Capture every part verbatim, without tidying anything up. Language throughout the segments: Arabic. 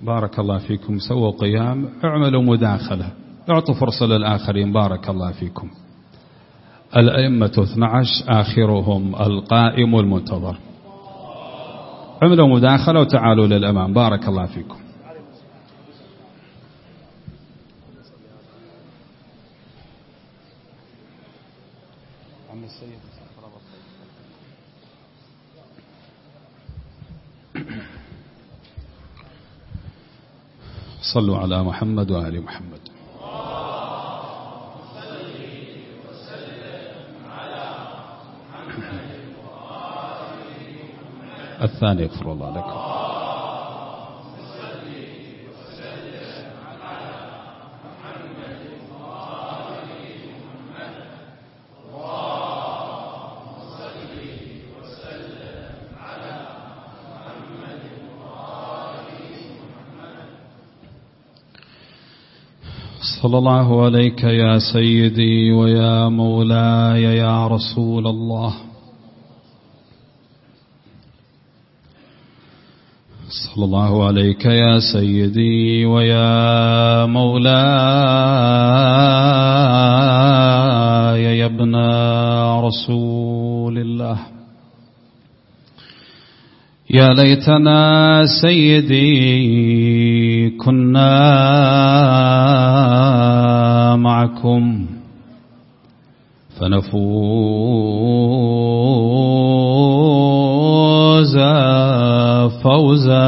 بارك الله فيكم. سووا قيام، اعملوا مداخلة، اعطوا فرصة للآخرين. بارك الله فيكم. الأئمة اثني عشر آخرهم القائم المنتظر. اعملوا مداخلة وتعالوا للأمام. بارك الله فيكم. صلوا على محمد وآل محمد. الثاني يغفر الله لكم. صلى الله عليك يا سيدي ويا مولاي يا رسول الله. صلى الله عليك يا سيدي ويا مولاي يا ابن رسول الله. يا ليتنا سيدي كنا معكم فنفوز فوزا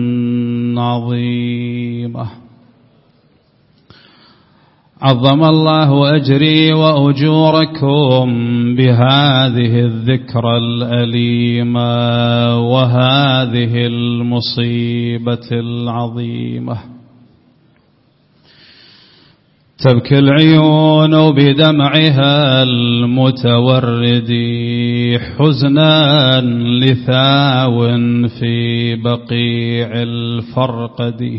عظيما. عظم الله أجري وأجوركم بهذه الذكرى الأليمة وهذه المصيبة العظيمة. تبكي العيون بدمعها المتورد حزنا لثاو في بقيع الفرقد.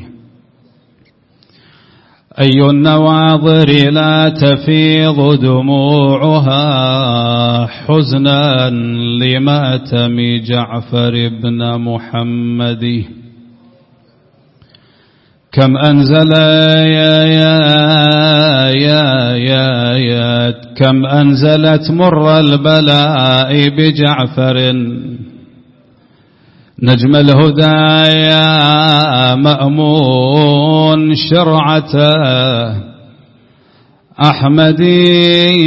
أي النواظر لا تفيض دموعها حزنا لمأتم جعفر بن محمد. كم أنزل يا يا يا يا يا كم أنزلت مر البلاء بجعفر نجم الهدى يا مأمون شرعته أحمدي.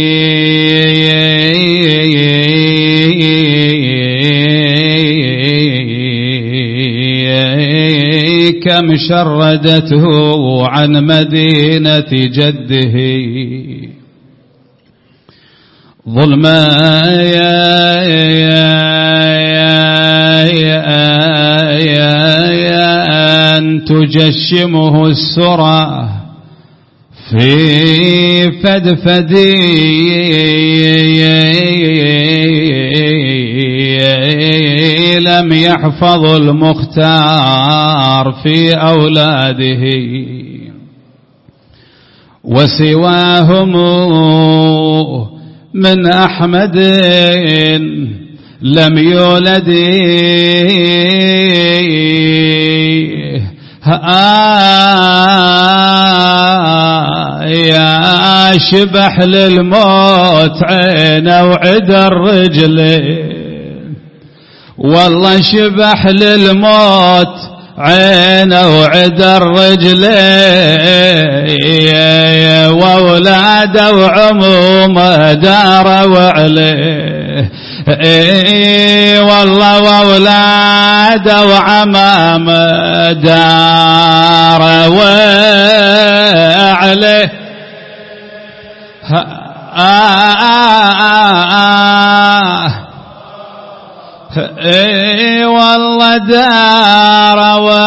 كم شردته عن مدينة جده ظلما يا يا أن تجشمه السرى في فدفدي. لم يحفظ المختار في أولاده وسواهم من أحمد لم يولد. يا شبح للموت عينه وعد الرجلين والله شبح للموت عينه وعد الرجلين واولاده وعمومه داروا عليه. اي والله واولاده وعمامه داروا عليه. اي والله داروا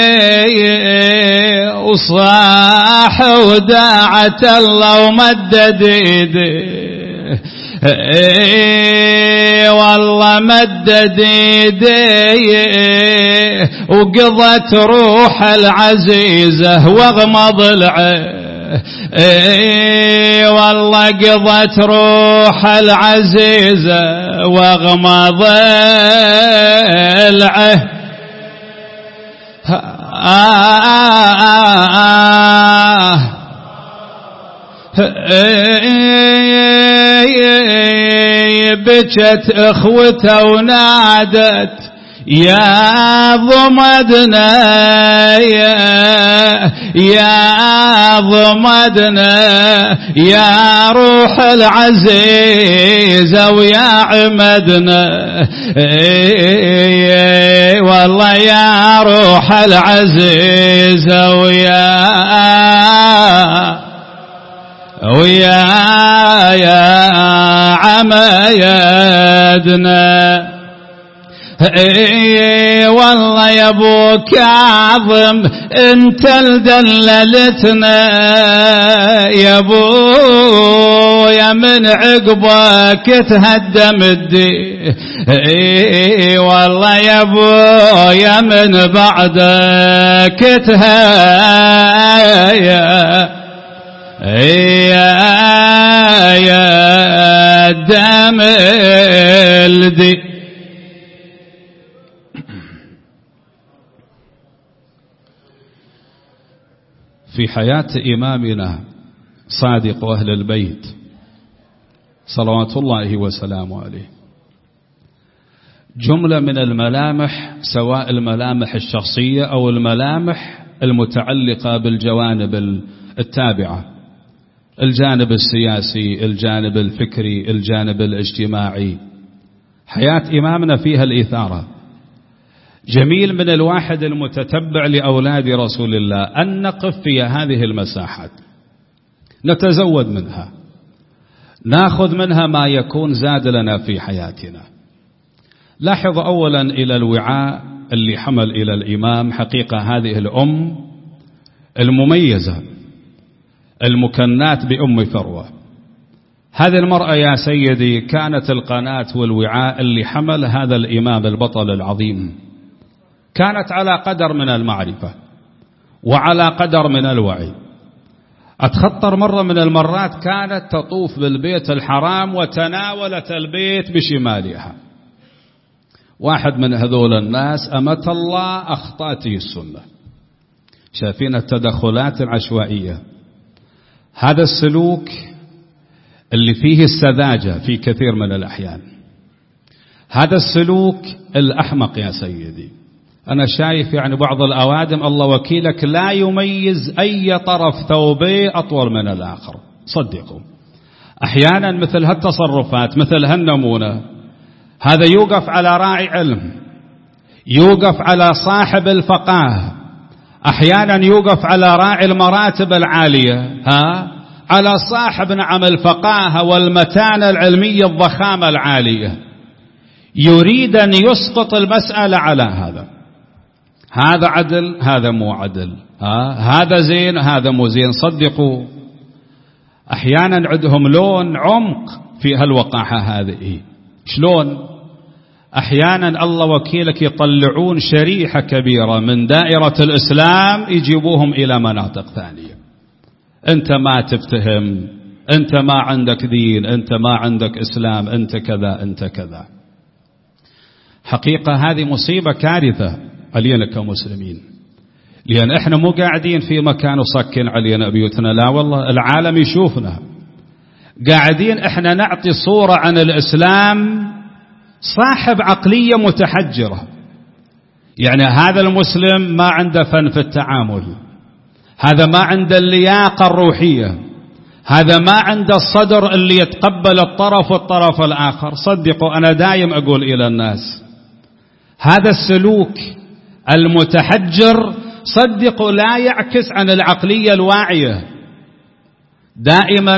عليه وصاح وداعت الله ومدد ايده. اي والله مدد ايديه وقضت روح العزيزة واغمض العين. اي والله قضت روح العزيزة واغمض العين. بكت اخوته ونادت يا ضمدنا يا, يا ضمدنا يا روح العزيزة ويا عمدنا والله يا روح العزيزة ويا ويا يا عميدنا اي والله يا ابو كاظم انت الدللتنا يا ابو يا من عقبك تهدم الدين اي والله يا ابو يا من بعدك تهيا يا يا دم الدين. في حياة إمامنا صادق أهل البيت صلوات الله وسلامه عليه جملة من الملامح، سواء الملامح الشخصية أو الملامح المتعلقة بالجوانب التابعة، الجانب السياسي، الجانب الفكري، الجانب الاجتماعي. حياة إمامنا فيها الإثارة. جميل من الواحد المتتبع لأولاد رسول الله أن نقف في هذه المساحات، نتزود منها، ناخذ منها ما يكون زاد لنا في حياتنا. لاحظ أولا إلى الوعاء اللي حمل إلى الإمام. حقيقة هذه الأم المميزة المكنات بأم فروة، هذه المرأة يا سيدي كانت القناة والوعاء اللي حمل هذا الإمام البطل العظيم. كانت على قدر من المعرفة وعلى قدر من الوعي. أتخطر مرة من المرات كانت تطوف بالبيت الحرام وتناولت البيت بشمالها. واحد من هذول الناس أمت الله أخطأته السنة. شايفين التدخلات العشوائية، هذا السلوك اللي فيه السذاجة في كثير من الأحيان، هذا السلوك الأحمق يا سيدي. أنا شايف يعني بعض الأوادم الله وكيلك لا يميز أي طرف ثوبه أطول من الآخر. صدقوا أحيانا مثل هالتصرفات، مثل هالنمونة، هذا يوقف على راعي علم، يوقف على صاحب الفقاهة، أحيانا يوقف على راعي المراتب العالية، ها على صاحب نعم الفقاهة والمتانة العلمية الضخامة العالية، يريد أن يسقط المسألة على هذا. هذا عدل، هذا مو عدل، ها هذا زين، هذا مو زين. صدقوا أحيانا عندهم لون عمق في هالوقاحة هذه. شلون؟ أحيانا الله وكيلك يطلعون شريحة كبيرة من دائرة الإسلام يجيبوهم إلى مناطق ثانية. أنت ما تفتهم، أنت ما عندك دين، أنت ما عندك إسلام، أنت كذا، أنت كذا. حقيقة هذه مصيبة كارثة علينا كمسلمين، لأن إحنا مو قاعدين في مكان وصكن علينا بيوتنا، لا والله العالم يشوفنا. قاعدين إحنا نعطي صورة عن الإسلام صاحب عقلية متحجرة. يعني هذا المسلم ما عنده فن في التعامل، هذا ما عنده اللياقة الروحية، هذا ما عنده الصدر اللي يتقبل الطرف والطرف الآخر. صدقوا أنا دايم أقول إلى الناس هذا السلوك المتحجر صدقوا لا يعكس عن العقلية الواعية. دائما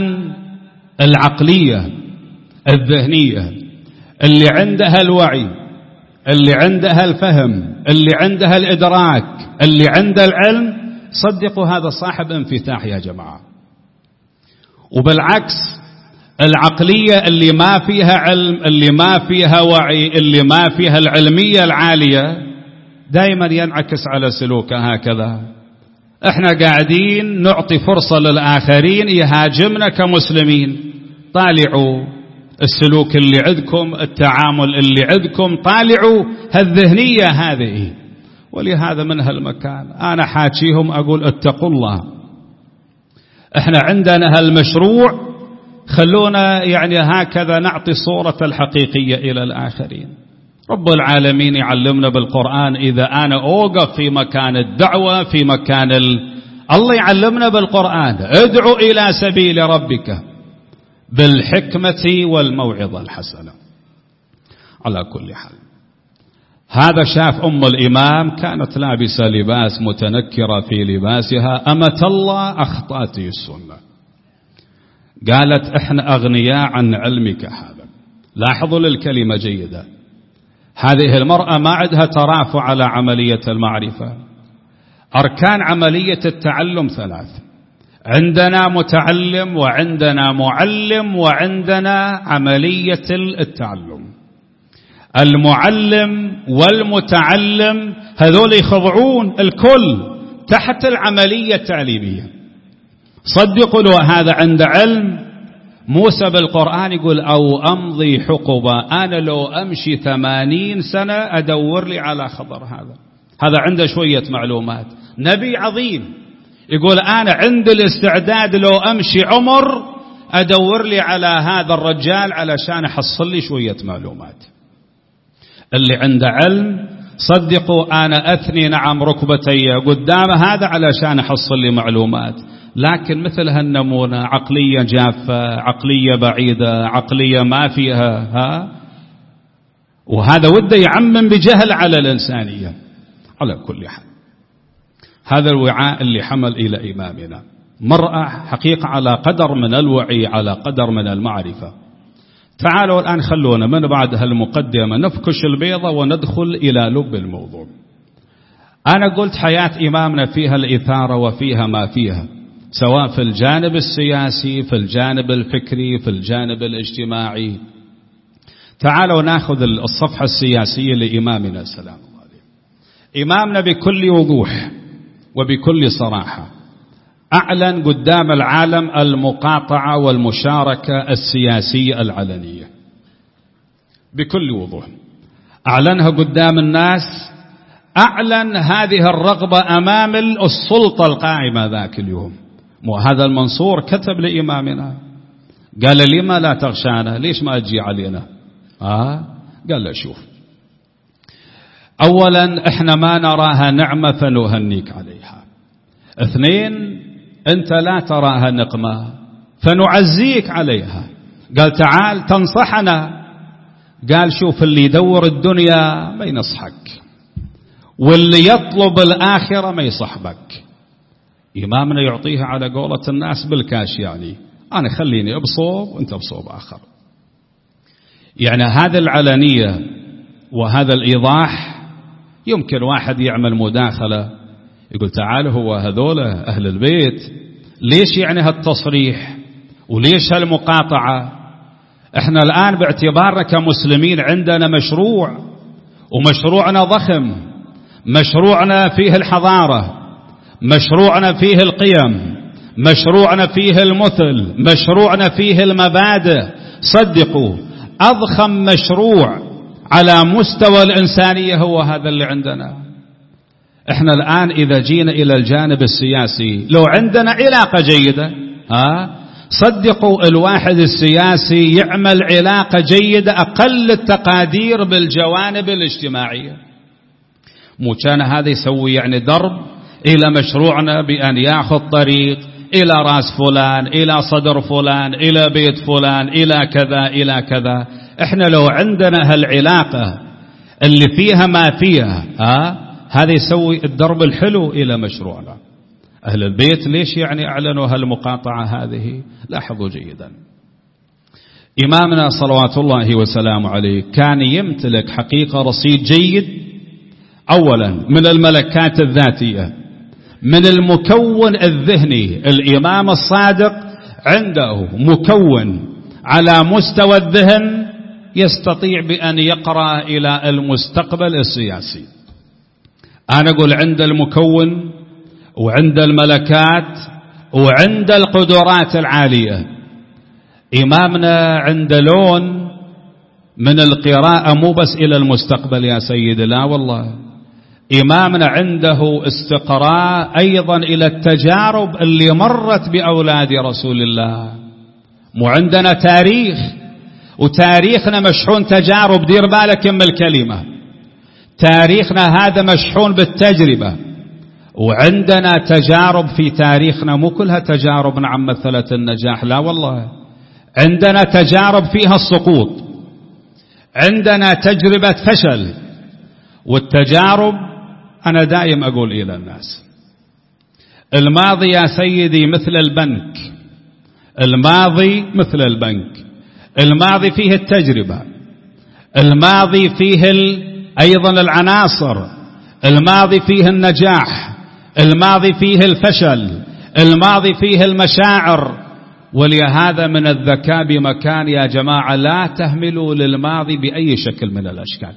العقلية الذهنية اللي عندها الوعي، اللي عندها الفهم، اللي عندها الإدراك، اللي عندها العلم، صدقوا هذا صاحب انفتاح يا جماعة. وبالعكس العقلية اللي ما فيها علم، اللي ما فيها وعي، اللي ما فيها العلمية العالية، دائما ينعكس على سلوكها هكذا. احنا قاعدين نعطي فرصة للآخرين يهاجمنا كمسلمين. طالعوا السلوك اللي عندكم، التعامل اللي عندكم، طالعوا هالذهنية هذه. ولهذا من هالمكان أنا حاكيهم أقول اتقوا الله، احنا عندنا هالمشروع، خلونا يعني هكذا نعطي صورة الحقيقية إلى الآخرين. رب العالمين يعلمنا بالقرآن إذا أنا أوقف في مكان الدعوة في مكان ال... الله يعلمنا بالقرآن ادعو إلى سبيل ربك بالحكمة والموعظة الحسنة. على كل حال هذا شاف أم الإمام كانت لابسة لباس متنكرة في لباسها، أمة الله أخطأت السنة، قالت إحنا أغنياء عن علمك هذا. لاحظوا للكلمة جيدة، هذه المرأة ما عندها ترافع على عملية المعرفة. أركان عملية التعلم ثلاث، عندنا متعلم وعندنا معلم وعندنا عملية التعلم. المعلم والمتعلم هذول يخضعون الكل تحت العملية التعليمية. صدقوا لو هذا عند علم، موسى بالقرآن يقول أو أمضي حقبة، أنا لو أمشي ثمانين سنة أدور لي على خبر هذا. هذا عنده شوية معلومات، نبي عظيم يقول أنا عند الاستعداد لو أمشي عمر أدور لي على هذا الرجال علشان أحصل لي شوية معلومات. اللي عنده علم صدقوا أنا أثني نعم ركبتي قدام هذا علشان أحصل لي معلومات. لكن مثل هالنمونة عقلية جافة، عقلية بعيدة، عقلية ما فيها ها، وهذا وده يعمم بجهل على الإنسانية. على كل حال هذا الوعاء اللي حمل إلى إمامنا، مرأة حقيقة على قدر من الوعي، على قدر من المعرفة. تعالوا الآن خلونا من بعد هالمقدمة نفكش البيضة وندخل إلى لب الموضوع. أنا قلت حياة إمامنا فيها الإثارة وفيها ما فيها، سواء في الجانب السياسي، في الجانب الفكري، في الجانب الاجتماعي. تعالوا ناخذ الصفحة السياسية لإمامنا سلام الله عليه. إمامنا بكل وضوح وبكل صراحة أعلن قدام العالم المقاطعة والمشاركة السياسية العلنية بكل وضوح، أعلنها قدام الناس، أعلن هذه الرغبة أمام السلطة القائمة ذاك اليوم. وهذا المنصور كتب لإمامنا قال لما لا تغشانا، ليش ما أجي علينا؟ آه قال له شوف، أولا إحنا ما نراها نعمة فنهنيك عليها، اثنين أنت لا تراها نقمة فنعزيك عليها. قال تعال تنصحنا، قال شوف اللي يدور الدنيا ما ينصحك، واللي يطلب الآخرة ما يصحبك. إمامنا يعطيها على قولة الناس بالكاش، يعني أنا خليني أبصوب وأنت بصوب آخر. يعني هذه العلنية وهذا الإيضاح يمكن واحد يعمل مداخلة يقول تعال هو هذول أهل البيت ليش يعني هالتصريح وليش هالمقاطعة؟ احنا الآن باعتبارنا كمسلمين عندنا مشروع، ومشروعنا ضخم، مشروعنا فيه الحضارة، مشروعنا فيه القيم، مشروعنا فيه المثل، مشروعنا فيه المبادئ. صدقوا أضخم مشروع على مستوى الإنسانية هو هذا اللي عندنا. احنا الآن إذا جينا إلى الجانب السياسي لو عندنا علاقة جيدة، ها صدقوا الواحد السياسي يعمل علاقة جيدة أقل التقادير بالجوانب الاجتماعية. مو كان هذا يسوي يعني درب إلى مشروعنا بأن يأخذ طريق إلى رأس فلان، إلى صدر فلان، إلى بيت فلان، إلى كذا إلى كذا. احنا لو عندنا هالعلاقة اللي فيها ما فيها، ها هذا يسوي الدرب الحلو إلى مشروعنا. أهل البيت ليش يعني أعلنوا هالمقاطعة هذه؟ لاحظوا جيدا، إمامنا صلوات الله وسلامه عليه كان يمتلك حقيقة رصيد جيد، أولا من الملكات الذاتية، من المكون الذهني. الإمام الصادق عنده مكون على مستوى الذهن يستطيع بأن يقرأ إلى المستقبل السياسي. أنا أقول عند المكون وعند الملكات وعند القدرات العالية. إمامنا عند لون من القراءة مو بس إلى المستقبل يا سيدي، لا والله، إمامنا عنده استقراء أيضا إلى التجارب اللي مرت بأولاد رسول الله. مو عندنا تاريخ، وتاريخنا مشحون تجارب، دير بالك من الكلمة، تاريخنا هذا مشحون بالتجربة، وعندنا تجارب في تاريخنا مو كلها تجارب نعم مثلت النجاح، لا والله، عندنا تجارب فيها السقوط، عندنا تجربة فشل. والتجارب أنا دائم أقول إلى الناس، الماضي يا سيدي مثل البنك، الماضي مثل البنك، الماضي فيه التجربة، الماضي فيه أيضا العناصر، الماضي فيه النجاح، الماضي فيه الفشل، الماضي فيه المشاعر. ولهذا من الذكاء بمكان يا جماعة لا تهملوا للماضي بأي شكل من الأشكال.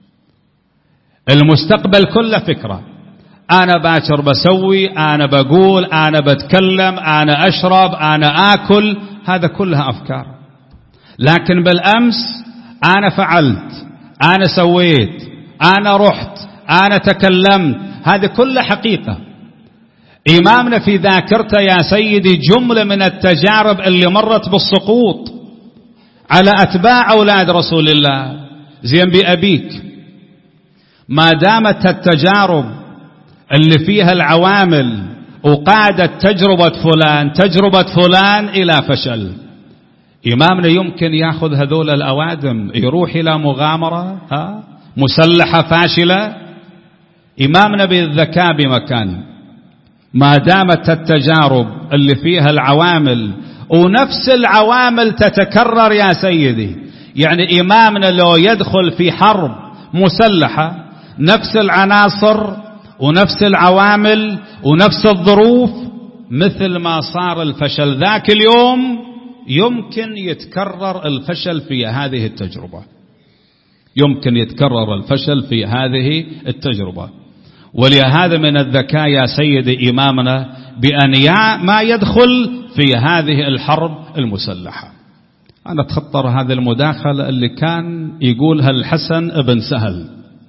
المستقبل كله فكرة، أنا باكر بسوي، أنا بقول، أنا بتكلم، أنا أشرب، أنا آكل، هذا كلها أفكار. لكن بالأمس أنا فعلت، أنا سويت، أنا رحت، أنا تكلمت، هذه كلها حقيقة. إمامنا في ذاكرته يا سيدي جملة من التجارب اللي مرت بالسقوط على أتباع أولاد رسول الله. زين بأبيك، ما دامت التجارب اللي فيها العوامل وقادت تجربة فلان تجربة فلان إلى فشل، إمامنا يمكن يأخذ هذول الأوادم يروح إلى مغامرة ها مسلحة فاشلة؟ إمامنا بالذكاء بمكان، ما دامت التجارب اللي فيها العوامل ونفس العوامل تتكرر يا سيدي، يعني إمامنا لو يدخل في حرب مسلحة نفس العناصر ونفس العوامل ونفس الظروف، مثل ما صار الفشل ذاك اليوم يمكن يتكرر الفشل في هذه التجربة، يمكن يتكرر الفشل في هذه التجربة. ولهذا من الذكاء يا سيدي إمامنا بأن ما يدخل في هذه الحرب المسلحة. أنا أتخطر هذه المداخلة اللي كان يقولها الحسن ابن سهل.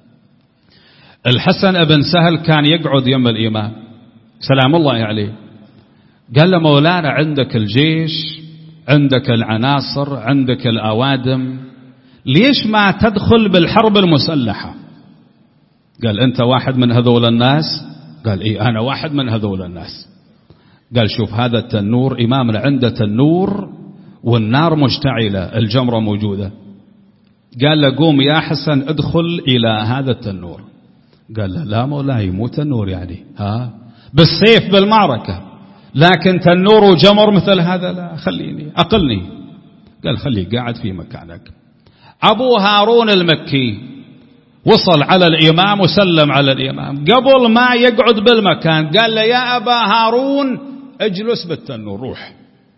الحسن ابن سهل كان يقعد يم الإمام سلام الله عليه، قال له مولانا عندك الجيش، عندك العناصر، عندك الأوادم، ليش ما تدخل بالحرب المسلحة؟ قال أنت واحد من هذول الناس؟ قال إيه أنا واحد من هذول الناس. قال شوف هذا التنور، إمامنا عنده تنور والنار مشتعلة، الجمرة موجودة. قال له قوم يا حسن ادخل إلى هذا التنور. قال له لا مولاي مو تنور يعني ها بالسيف بالمعركة، لكن تنور وجمر مثل هذا لا، خليني أقلني. قال خلي قاعد في مكانك. أبو هارون المكي وصل على الإمام وسلم على الإمام، قبل ما يقعد بالمكان قال له يا أبا هارون اجلس بالتنور روح.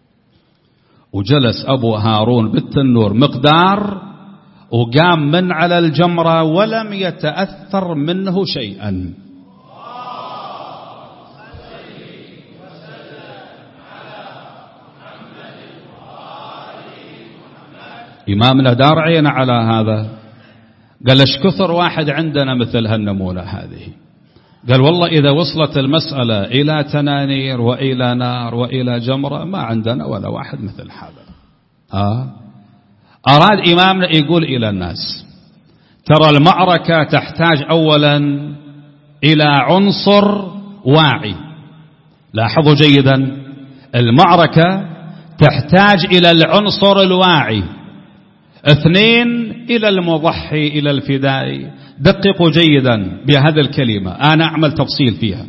وجلس أبو هارون بالتنور مقدار وقام من على الجمرة ولم يتأثر منه شيئا. إمامنا دار عين على هذا، قال ايش كثر واحد عندنا مثل هالنمونة هذه. قال والله إذا وصلت المسألة إلى تنانير وإلى نار وإلى جمرة ما عندنا ولا واحد مثل هذا. آه. أراد إمامنا يقول إلى الناس ترى المعركة تحتاج أولا إلى عنصر واعي. لاحظوا جيدا، المعركة تحتاج إلى العنصر الواعي. اثنين، إلى المضحي، إلى الفدائي. دققوا جيدا بهذه الكلمة، أنا أعمل تفصيل فيها.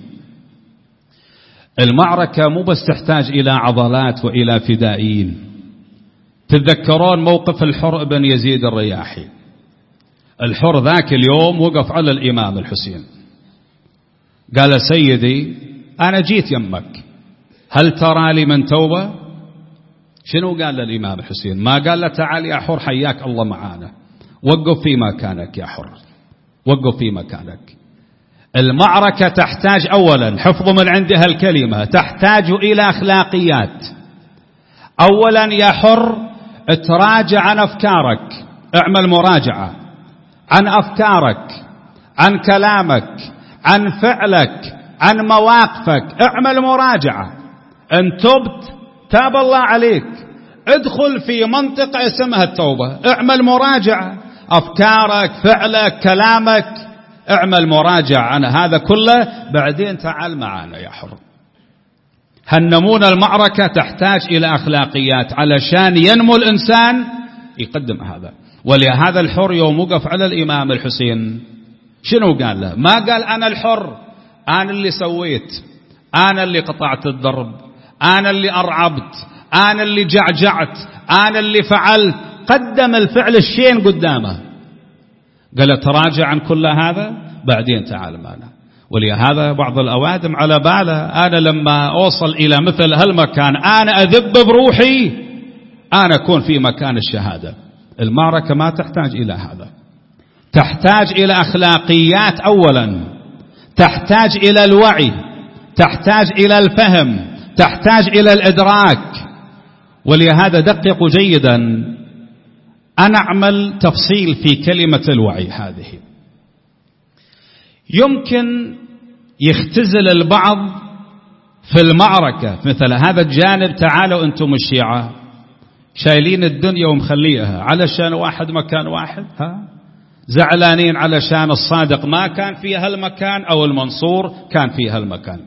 المعركة مو بس تحتاج إلى عضلات وإلى فدائيين. تتذكرون موقف الحر بن يزيد الرياحي؟ الحر ذاك اليوم وقف على الإمام الحسين قال سيدي أنا جيت يمك، هل ترى لي من توبة؟ شنو قال للإمام الحسين؟ ما قال له تعال يا حر حياك الله معانا، وقف في مكانك يا حر، وقف في مكانك. المعركة تحتاج أولا، حفظوا من عندها الكلمة، تحتاج إلى أخلاقيات. أولا يا حر تراجع عن أفكارك، اعمل مراجعة عن أفكارك، عن كلامك، عن فعلك، عن مواقفك، اعمل مراجعة. ان تبت تاب الله عليك، ادخل في منطقة اسمها التوبة، اعمل مراجعة، أفكارك، فعلك، كلامك، اعمل مراجعة عن هذا كله، بعدين تعال معنا يا حر. هالنمون المعركة تحتاج إلى أخلاقيات علشان ينمو الإنسان يقدم هذا. ولهذا الحر يوم وقف على الإمام الحسين شنو قال له؟ ما قال أنا الحر، أنا اللي سويت، أنا اللي قطعت الضرب، أنا اللي أرعبت، أنا اللي جعجعت، أنا اللي فعلت. قدم الفعل الشين قدامه، قال تراجع عن كل هذا بعدين تعال معنا. ولهذا بعض الأوادم على باله أنا لما أوصل إلى مثل هالمكان أنا أذب بروحي، أنا أكون في مكان الشهادة. المعركة ما تحتاج إلى هذا، تحتاج إلى أخلاقيات أولا، تحتاج إلى الوعي، تحتاج إلى الفهم، تحتاج إلى الإدراك. ولهذا دققوا جيدا، أنا أعمل تفصيل في كلمة الوعي هذه. يمكن يختزل البعض في المعركة مثل هذا الجانب، تعالوا أنتم الشيعة شايلين الدنيا ومخليها علشان واحد مكان واحد، ها زعلانين علشان الصادق ما كان في هالمكان أو المنصور كان في هالمكان،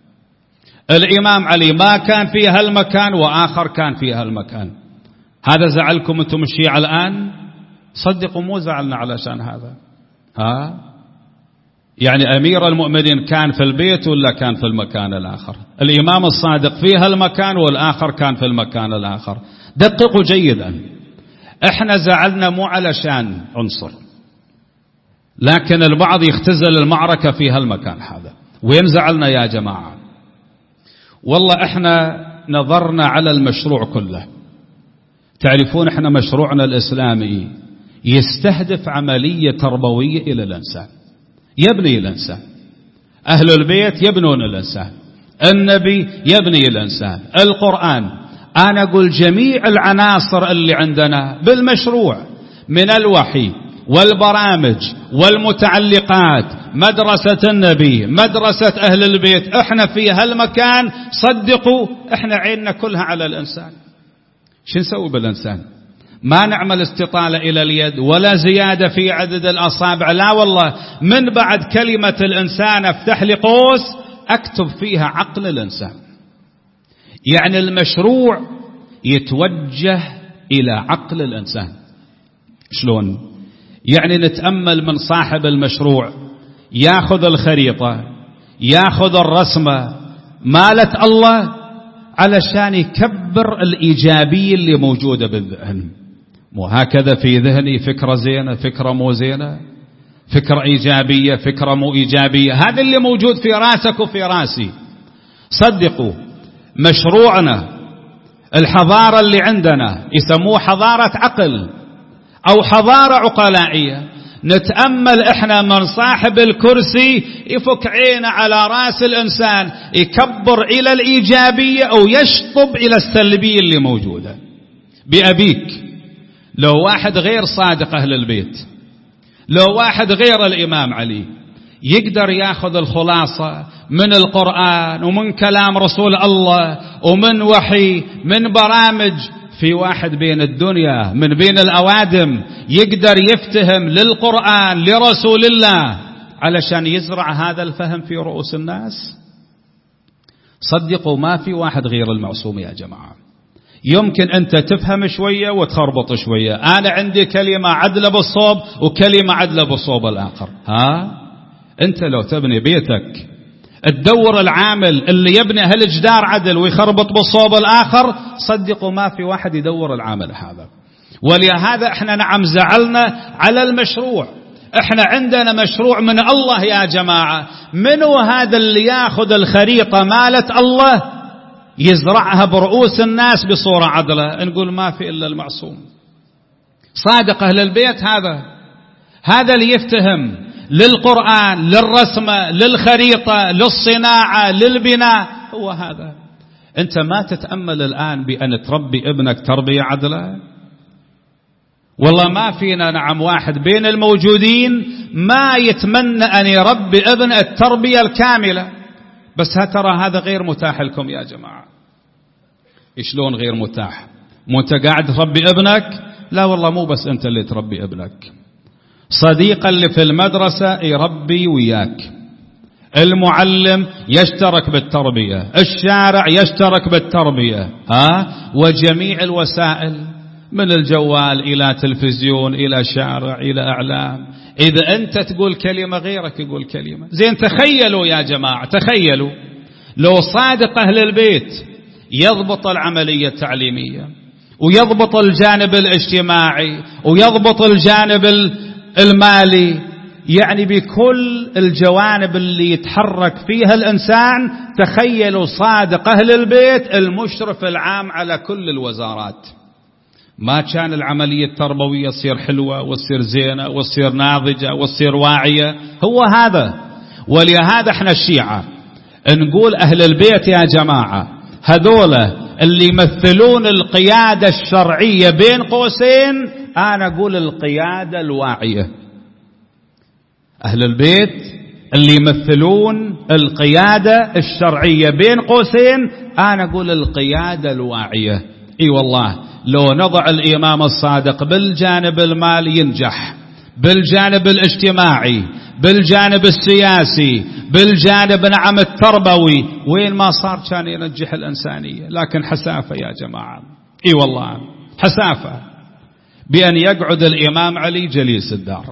الإمام علي ما كان في هالمكان وآخر كان في هالمكان. هذا زعلكم أنتم الشيعة الآن؟ صدقوا مو زعلنا علشان هذا. ها يعني أمير المؤمنين كان في البيت ولا كان في المكان الآخر؟ الإمام الصادق في هالمكان والآخر كان في المكان الآخر. دققوا جيدا، احنا زعلنا مو علشان عنصر، لكن البعض يختزل المعركة في هالمكان هذا. وين زعلنا يا جماعة؟ والله احنا نظرنا على المشروع كله. تعرفون احنا مشروعنا الإسلامي يستهدف عملية تربوية إلى الإنسان، يبني الإنسان. أهل البيت يبنون الإنسان، النبي يبني الإنسان، القرآن. أنا أقول جميع العناصر اللي عندنا بالمشروع من الوحي والبرامج والمتعلقات، مدرسة النبي، مدرسة أهل البيت، احنا في هالمكان. صدقوا احنا عيننا كلها على الإنسان. شو نسوي بالإنسان؟ ما نعمل استطالة إلى اليد ولا زيادة في عدد الأصابع، لا والله. من بعد كلمة الإنسان افتح لي قوس أكتب فيها عقل الإنسان. يعني المشروع يتوجه إلى عقل الإنسان. شلون؟ يعني نتأمل من صاحب المشروع ياخذ الخريطة، ياخذ الرسمة مالت الله علشان يكبر الإيجابية اللي موجودة بالذهن. مو هكذا في ذهني فكرة زينة، فكرة مو زينة، فكرة إيجابية، فكرة مو إيجابية. هذا اللي موجود في راسك وفي راسي. صدقوا مشروعنا، الحضارة اللي عندنا يسموه حضارة عقل أو حضارة عقلائية. نتأمل إحنا من صاحب الكرسي يفك عينه على رأس الإنسان، يكبر إلى الإيجابية أو يشطب إلى السلبية اللي موجودة. بأبيك لو واحد غير صادق أهل البيت، لو واحد غير الإمام علي، يقدر ياخذ الخلاصة من القرآن ومن كلام رسول الله ومن وحي من برامج. في واحد بين الدنيا من بين الأوادم يقدر يفتهم للقرآن لرسول الله علشان يزرع هذا الفهم في رؤوس الناس؟ صدقوا ما في واحد غير المعصوم يا جماعة. يمكن أنت تفهم شوية وتخربط شوية. أنا عندي كلمة عدلة بالصوب وكلمة عدلة بالصوب الآخر. ها أنت لو تبني بيتك تدور العامل اللي يبني هالجدار عدل ويخربط بالصوب الآخر، صدقوا ما في واحد يدور العامل هذا. ولهذا احنا نعم زعلنا على المشروع. احنا عندنا مشروع من الله يا جماعة. منو هذا اللي ياخذ الخريطة مالة الله يزرعها برؤوس الناس بصورة عدلة؟ نقول ما في إلا المعصوم صادق أهل البيت. هذا هذا اللي يفتهم للقرآن، للرسمة، للخريطة، للصناعة، للبناء، هو هذا. أنت ما تتأمل الآن بأن تربي ابنك تربية عدلة؟ والله ما فينا نعم واحد بين الموجودين ما يتمنى أن يربي ابن التربية الكاملة، بس ترى هذا غير متاح لكم يا جماعة. شلون غير متاح؟ مو أنت قاعد تربي ابنك؟ لا والله مو بس أنت اللي تربي ابنك، صديق اللي في المدرسة يربي وياك، المعلم يشترك بالتربية، الشارع يشترك بالتربية، ها؟ وجميع الوسائل من الجوال إلى تلفزيون إلى شارع إلى إعلام. إذا أنت تقول كلمة غيرك يقول كلمة. زين تخيلوا يا جماعة، تخيلوا لو صادق أهل البيت يضبط العملية التعليمية ويضبط الجانب الاجتماعي ويضبط الجانب المالي، يعني بكل الجوانب اللي يتحرك فيها الإنسان. تخيلوا صادق أهل البيت المشرف العام على كل الوزارات، ما كان العملية التربوية تصير حلوة وتصير زينة وتصير ناضجة وتصير واعية. هو هذا. ولهذا احنا الشيعة نقول أهل البيت يا جماعة هذولا اللي يمثلون القيادة الشرعية بين قوسين، أنا أقول القيادة الواعية. أهل البيت اللي يمثلون القيادة الشرعية بين قوسين، أنا أقول القيادة الواعية. إي والله لو نضع الإمام الصادق بالجانب المالي ينجح، بالجانب الاجتماعي، بالجانب السياسي، بالجانب نعم التربوي، وين ما صار كان ينجح الإنسانية. لكن حسافة يا جماعة، إي والله حسافة بأن يقعد الإمام علي جليس الدار،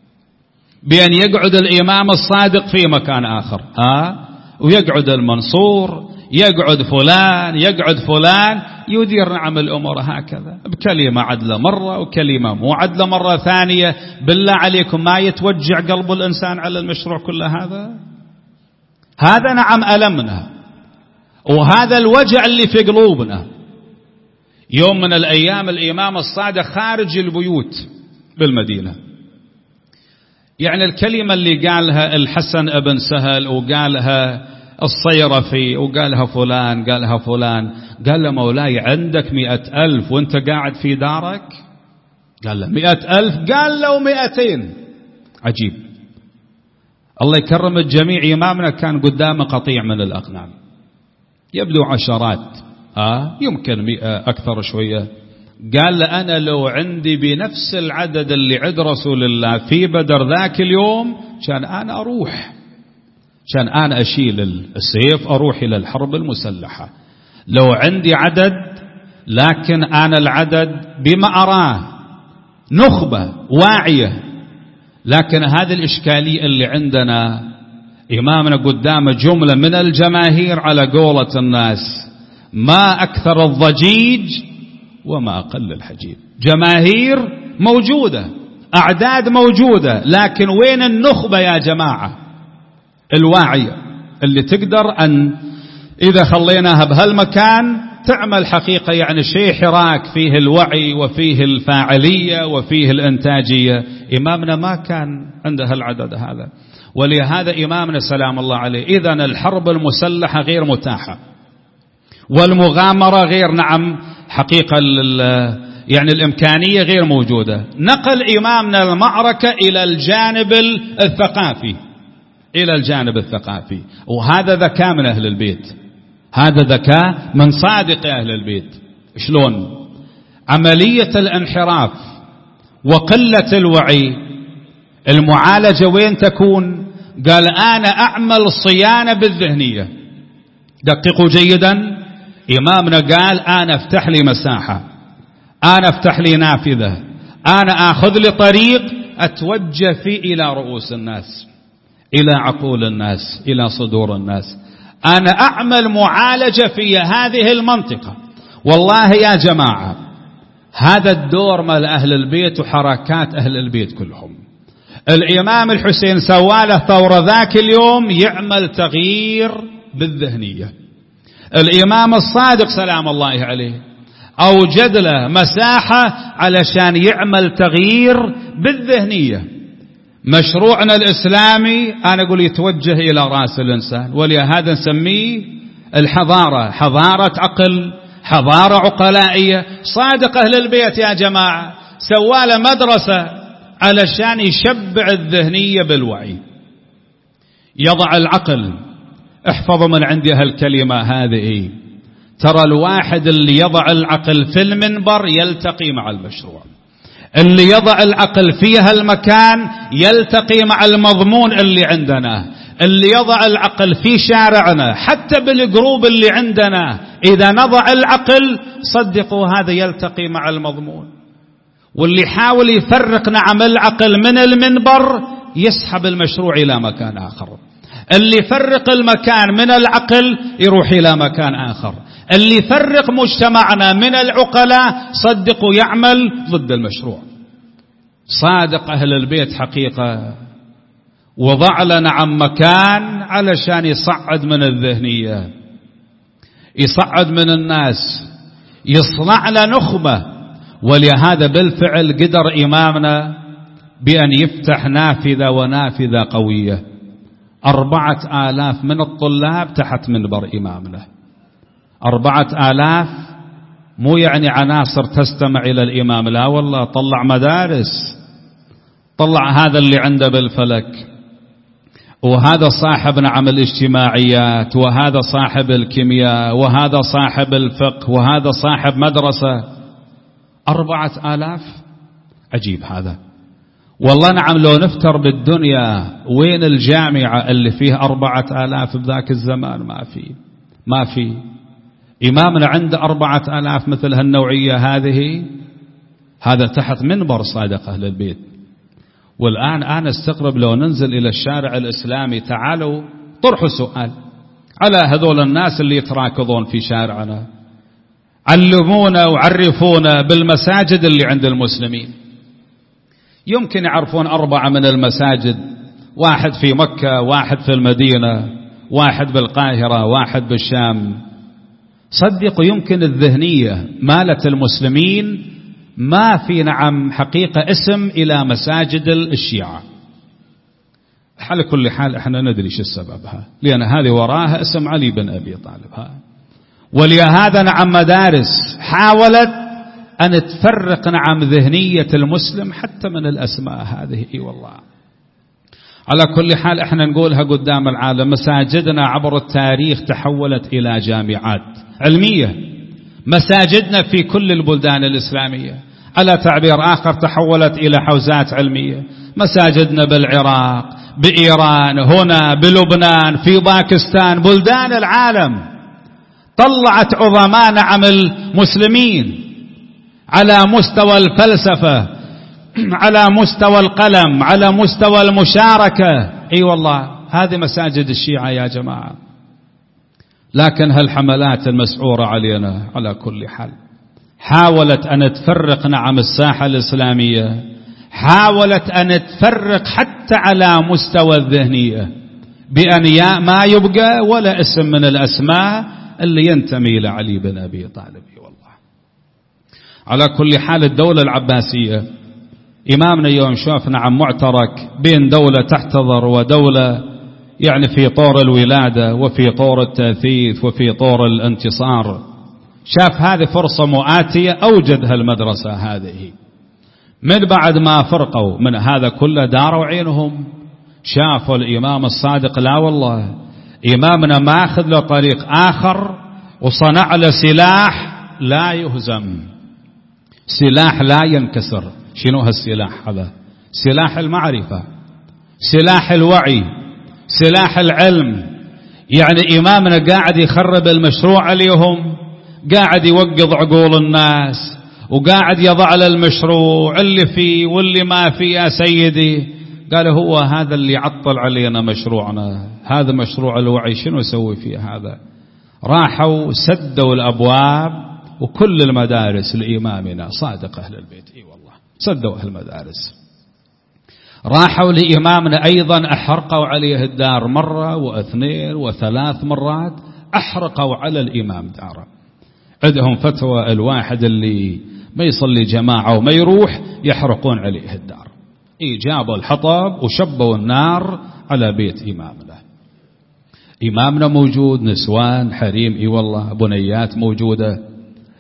بأن يقعد الإمام الصادق في مكان آخر، ها؟ ويقعد المنصور، يقعد فلان، يقعد فلان، يدير نعم الأمور هكذا بكلمة عدلة مرة وكلمة مو عدلة مرة ثانية. بالله عليكم ما يتوجع قلب الإنسان على المشروع كل هذا؟ هذا نعم ألمنا، وهذا الوجع اللي في قلوبنا. يوم من الأيام الإمام الصادق خارج البيوت بالمدينة، يعني الكلمة اللي قالها الحسن ابن سهل وقالها الصيرفي وقالها فلان قالها فلان، قال له مولاي عندك مئة ألف وانت قاعد في دارك؟ قال له مئة ألف؟ قال له مئتين. عجيب. الله يكرم الجميع. إمامنا كان قدامه قطيع من الأغنام يبدو عشرات، آه يمكن مئة أكثر شوية. قال له أنا لو عندي بنفس العدد اللي عند رسول الله في بدر ذاك اليوم كان أنا أروح، كان أنا أشيل السيف أروح إلى الحرب المسلحة. لو عندي عدد، لكن أنا العدد بما أراه نخبة واعية، لكن هذه الإشكالية اللي عندنا إمامنا قدام جملة من الجماهير على قولة الناس، ما أكثر الضجيج وما أقل الحجيب. جماهير موجودة، أعداد موجودة، لكن وين النخبة يا جماعة الواعية اللي تقدر أن إذا خليناها بهالمكان تعمل حقيقة يعني شيء حراك فيه الوعي وفيه الفاعلية وفيه الإنتاجية. إمامنا ما كان عنده العدد هذا، ولهذا إمامنا سلام الله عليه إذن الحرب المسلحة غير متاحة، والمغامرة غير نعم حقيقة يعني الإمكانية غير موجودة. نقل إمامنا المعركة إلى الجانب الثقافي، إلى الجانب الثقافي، وهذا ذكاء من أهل البيت، هذا ذكاء من صادق أهل البيت. شلون؟ عملية الانحراف وقلة الوعي المعالجة وين تكون؟ قال أنا أعمل صيانة بالذهنية. دققوا جيدا، إمامنا قال أنا افتح لي مساحة، أنا افتح لي نافذة، أنا أخذ لي طريق أتوجه فيه إلى رؤوس الناس، إلى عقول الناس، إلى صدور الناس. أنا أعمل معالجة في هذه المنطقة. والله يا جماعة هذا الدور مال أهل البيت وحركات أهل البيت كلهم. الإمام الحسين سواله ثورة ذاك اليوم يعمل تغيير بالذهنية. الإمام الصادق سلام الله عليه أوجد له مساحة علشان يعمل تغيير بالذهنية. مشروعنا الإسلامي أنا أقول يتوجه إلى رأس الإنسان، ولهذا نسميه الحضارة، حضارة عقل، حضارة عقلائية. صادق أهل البيت يا جماعة سواله مدرسة علشان يشبع الذهنية بالوعي، يضع العقل. احفظوا من عندي هالكلمة هذه، ترى الواحد اللي يضع العقل في المنبر يلتقي مع المشروع، اللي يضع العقل في هالمكان يلتقي مع المضمون اللي عندنا، اللي يضع العقل في شارعنا حتى بالجروب اللي عندنا إذا نضع العقل صدقوا هذا يلتقي مع المضمون. واللي يحاول يفرق نعم العقل من المنبر يسحب المشروع إلى مكان آخر، اللي يفرق المكان من العقل يروح إلى مكان آخر، اللي يفرق مجتمعنا من العقلاء صدقوا يعمل ضد المشروع. صادق أهل البيت حقيقة وضع لنا عن مكان علشان يصعد من الذهنية، يصعد من الناس، يصنع لنا نخبة. ولهذا بالفعل قدر إمامنا بأن يفتح نافذة ونافذة قوية، أربعة آلاف من الطلاب تحت منبر إمامنا. أربعة آلاف مو يعني عناصر تستمع إلى الإمام، لا والله، طلع مدارس، طلع هذا اللي عنده بالفلك، وهذا صاحب نعم الاجتماعيات، وهذا صاحب الكيمياء، وهذا صاحب الفقه، وهذا صاحب مدرسة. أربعة آلاف، عجيب هذا والله. نعم لو نفتر بالدنيا وين الجامعة اللي فيها أربعة آلاف بذاك الزمان؟ ما في ما في. إمامنا عنده أربعة آلاف مثل هالنوعية هذه، هذا تحت منبر صادق أهل البيت. والآن أنا استقرب لو ننزل إلى الشارع الإسلامي، تعالوا طرحوا سؤال على هذول الناس اللي يتراكضون في شارعنا، علمونا وعرفونا بالمساجد اللي عند المسلمين. يمكن يعرفون أربعة من المساجد، واحد في مكة، واحد في المدينة، واحد بالقاهرة، واحد بالشام. صدقوا يمكن الذهنية مالت المسلمين ما في نعم حقيقة اسم إلى مساجد الشيعة. على كل حال احنا ندري شو سببها، لأن هذه وراها اسم علي بن أبي طالب. ها ولهذا نعم مدارس حاولت أن تفرق نعم ذهنية المسلم حتى من الأسماء هذه. اي والله. على كل حال احنا نقولها قدام العالم، مساجدنا عبر التاريخ تحولت إلى جامعات علمية، مساجدنا في كل البلدان الإسلامية على تعبير آخر تحولت إلى حوزات علمية. مساجدنا بالعراق، بإيران، هنا بلبنان، في باكستان، بلدان العالم طلعت عظماء نعم المسلمين على مستوى الفلسفة، على مستوى القلم، على مستوى المشاركة. اي والله هذه مساجد الشيعة يا جماعة. لكن هالحملات المسعورة علينا على كل حال حاولت أن تفرق نعم الساحة الإسلامية، حاولت أن تفرق حتى على مستوى الذهنية، بأن ما يبقى ولا اسم من الأسماء اللي ينتمي لعلي بن أبي طالب. والله على كل حال الدولة العباسية إمامنا يوم شافنا عن معترك بين دولة تحتضر ودولة يعني في طور الولادة وفي طور التأثيث وفي طور الانتصار، شاف هذه فرصة مؤاتية أوجدها المدرسة هذه. من بعد ما فرقوا من هذا كله داروا عينهم، شافوا الإمام الصادق لا والله إمامنا ما أخذ له طريق آخر وصنع له سلاح لا يهزم، سلاح لا ينكسر. شنو هالسلاح هذا؟ سلاح المعرفة، سلاح الوعي، سلاح العلم. يعني إمامنا قاعد يخرب المشروع عليهم، قاعد يوقظ عقول الناس، وقاعد يضع للمشروع اللي فيه واللي ما فيه. يا سيدي قال هو هذا اللي عطل علينا مشروعنا، هذا مشروع الوعي، شنو يسوي فيه هذا؟ راحوا سدوا الأبواب وكل المدارس لإمامنا صادق أهل البيت. اي والله سدوا المدارس. راحوا لإمامنا أيضا أحرقوا عليه الدار مرة واثنين وثلاث مرات، أحرقوا على الإمام داره. عندهم فتوى الواحد اللي ما يصلي جماعة وما يروح يحرقون عليه الدار. إيه جابوا الحطب وشبوا النار على بيت إمامنا. إمامنا موجود، نسوان حريم، إي والله بنيات موجودة.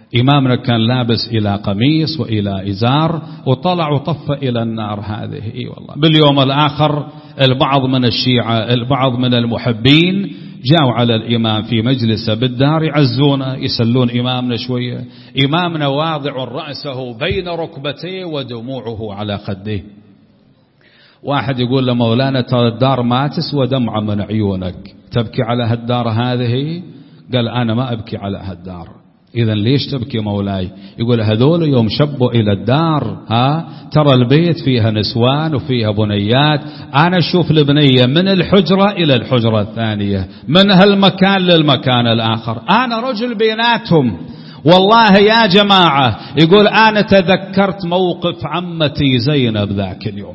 إمامنا كان لابس إلى قميص وإلى إزار وطلع وطف إلى النار هذه. إي والله. باليوم الآخر البعض من الشيعة البعض من المحبين جاءوا على الإمام في مجلسه بالدار يعزونه يسلون إمامنا شوية. إمامنا واضع رأسه بين ركبتيه ودموعه على خديه. واحد يقول له مولانا ترى الدار ما تسوى دمعة من عيونك، تبكي على هالدار هذه؟ قال أنا ما أبكي على هالدار. إذن ليش تبكي مولاي؟ يقول هذول يوم شبوا إلى الدار ها ترى البيت فيها نسوان وفيها بنيات، أنا أشوف البنية من الحجرة إلى الحجرة الثانية، من هالمكان للمكان الآخر، أنا رجل بيناتهم. والله يا جماعة يقول أنا تذكرت موقف عمتي زينب ذاك اليوم،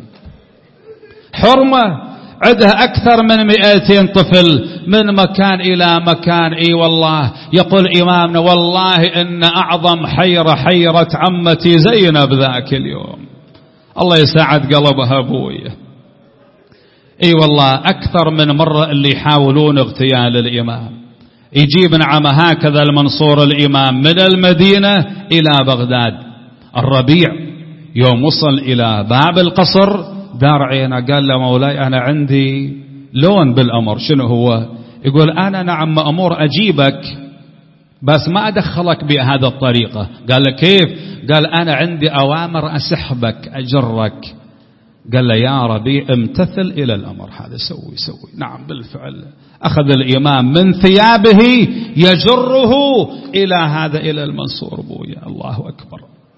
حرمة عدها أكثر من مئتين طفل من مكان إلى مكان. إي والله. يقول إمامنا والله إن أعظم حيرة حيرة عمتي زينب ذاك اليوم، الله يساعد قلبها أبويا. إي والله. أكثر من مرة اللي يحاولون اغتيال الإمام، يجيب نعم هكذا المنصور الإمام من المدينة إلى بغداد. الربيع يوم وصل إلى باب القصر دار عينه قال له مولاي أنا عندي لون بالأمر. شنو هو؟ يقول أنا نعم مأمور أجيبك بس ما أدخلك بهذا الطريقة. قال له كيف؟ قال أنا عندي أوامر أسحبك أجرك. قال له يا ربيع امتثل إلى الأمر هذا، سوي سوي. نعم بالفعل أخذ الإمام من ثيابه يجره إلى هذا إلى المنصور بويا. الله أكبر.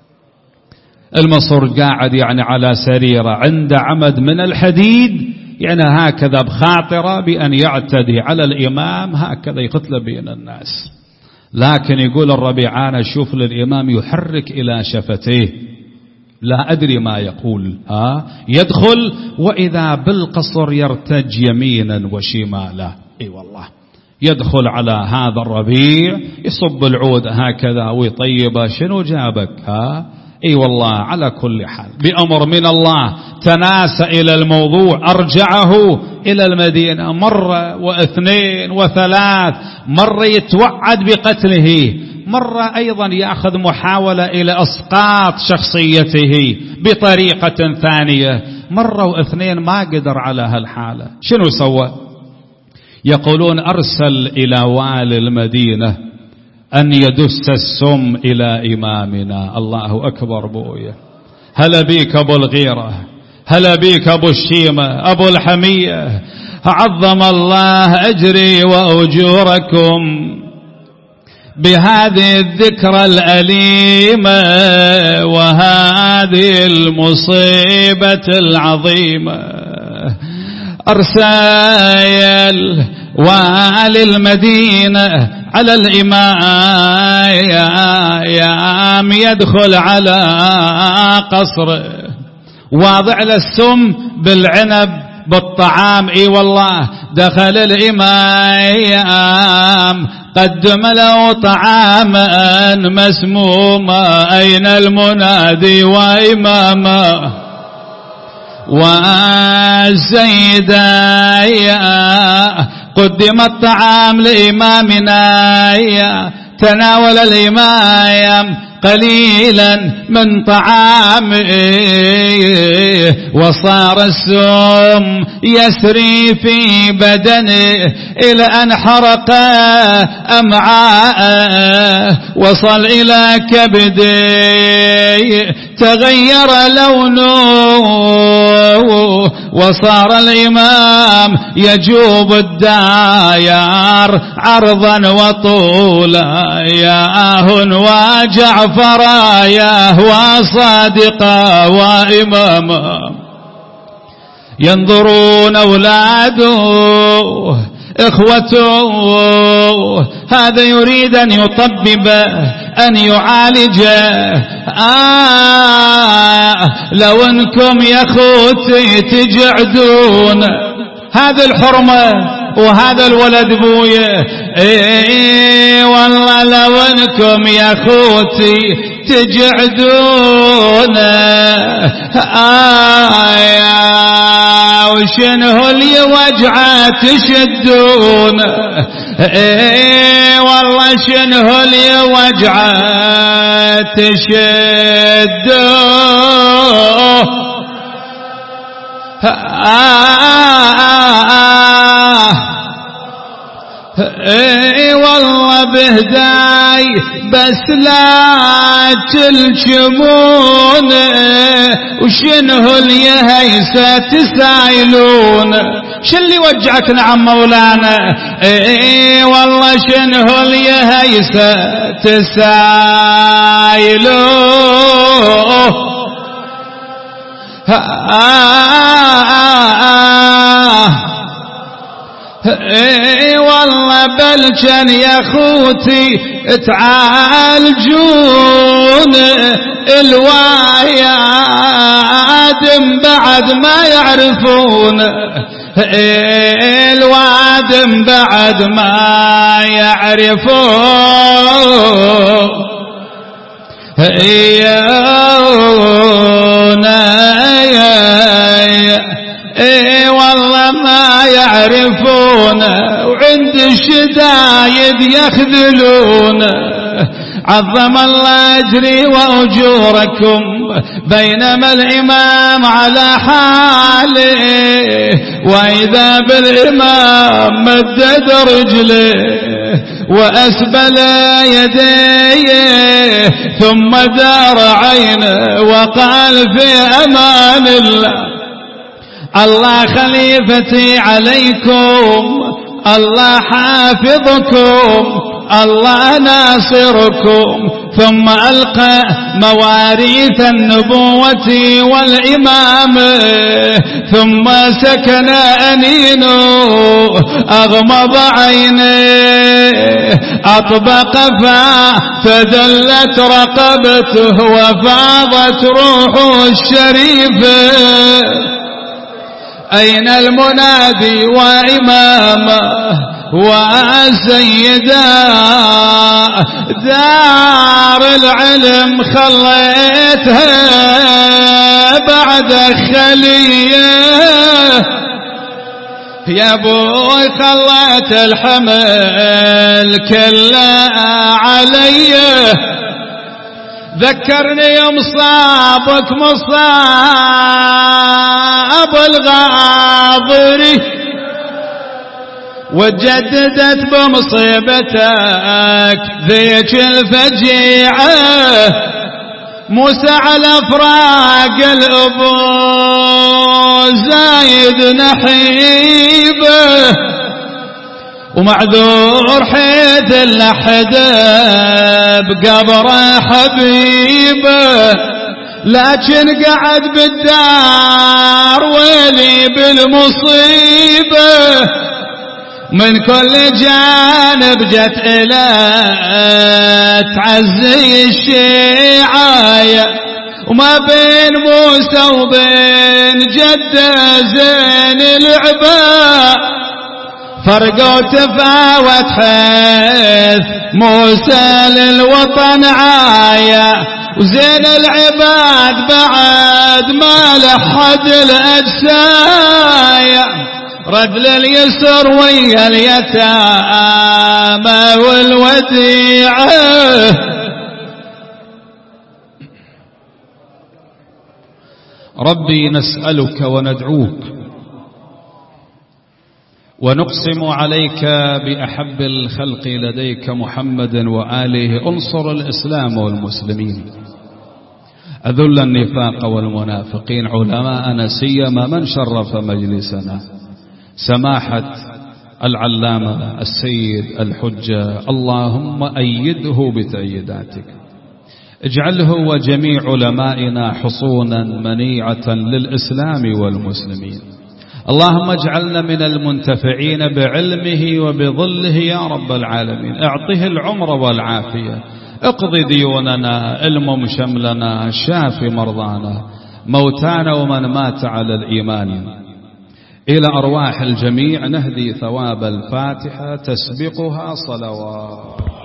المنصور قاعد يعني على سريرة عند عمد من الحديد، يعني هكذا بخاطرة بأن يعتدي على الإمام هكذا يقتل بين الناس. لكن يقول الربيع أنا أشوف للإمام يحرك إلى شفتيه لا أدري ما يقول. ها يدخل وإذا بالقصر يرتج يمينا وشمالا. إي والله. يدخل على هذا الربيع يصب العود هكذا ويطيبه. شنو جابك؟ ها اي والله. على كل حال بأمر من الله تناسى إلى الموضوع، أرجعه إلى المدينة مرة واثنين وثلاث. مرة يتوعد بقتله، مرة أيضا يأخذ محاولة إلى إسقاط شخصيته بطريقة ثانية. مرة واثنين ما قدر على هالحالة. شنو سوى؟ يقولون أرسل إلى والي المدينة أن يدس السم إلى إمامنا. الله أكبر بويا. هلا بيك أبو الغيرة، هلا بيك أبو الشيمة، أبو الحمية، عظم الله أجري وأجوركم بهذه الذكرى الأليمة وهذه المصيبة العظيمة. أرسل والي المدينة على الإمام يدخل على قصره واضع له السم بالعنب بالطعام. اي والله. دخل الإمام قدم له طعاما مسموما. أين المنادي وإماما والسيدة قدم الطعام لإمامنا. تناول الإمام قليلا من طعامه وصار السم يسري في بدنه إلى أن حرق أمعاءه وصل إلى كبده تغير لونه وصار الإمام يجوب الدايار عرضا وطولا. ياه وجعفرا ياه وصادقا وإماما ينظرون أولاده إخوته. هذا يريد أن يطببه أن يعالجه. آه لو أنكم يا أخوتي تجعدون هذا الحرمة وهذا الولد بويا. ايه والله لو انكم يا اخوتي تجعدون آه وشنه اللي وجعه تشدون اي والله شنه اللي وجعه تشده اي والله بهداي بس لا تلجمون وشنه اللي هيسة تسايلون. شو اللي وجعك نعم مولانا؟ اي والله شنه اللي هيسة تسايلون. اي والله بلجن يا خوتي تعالجون الوادم بعد ما يعرفون. الوادم بعد ما يعرفون اي والله ما يعرفون وعند الشدايد يخذلون. عظم الله أجري وأجوركم بينما الإمام على حاله وإذا بالإمام مدد رجله وأسبل يديه ثم دار عينه وقال في أمان الله الله خليفتي عليكم الله حافظكم الله ناصركم. ثم ألقى مواريث النبوة والإمامة ثم سكن أنينه أغمض عينيه أطبق فاه فدلت رقبته وفاضت روحه الشريفة. أين المنادي وإمامه وسيدا دار العلم خليتها بعد خليه يا ابوي خليت الحمل كله علي. ذكرني مصابك مصاب الغاضري وجددت بمصيبتك ذيك الفجيعة. موسى على فراق الأبو زايد نحيبه ومعذور حيث اللحد بقبر حبيبه لكن قعد بالدار ويلي بالمصيبة من كل جانب جت إلى تعزي الشيعة وما بين موسى وبين جده زين العباء فرقوا تفاوت حيث موسى للوطن عاية وزين العباد بعد ما لحد الأجسايا رد لليسر ويا اليتامى والوديعة. ربي نسألك وندعوك ونقسم عليك بأحب الخلق لديك محمد وآله انصر الإسلام والمسلمين أذل النفاق والمنافقين علماءنا سيما من شرف مجلسنا سماحة العلامة السيد الحجة اللهم أيده بتأييداتك اجعله وجميع علمائنا حصونا منيعة للإسلام والمسلمين. اللهم اجعلنا من المنتفعين بعلمه وبظله يا رب العالمين. اعطه العمر والعافية اقضي ديوننا المم شملنا شافي مرضانا موتانا ومن مات على الإيمان. إلى أرواح الجميع نهدي ثواب الفاتحة تسبقها صلوات.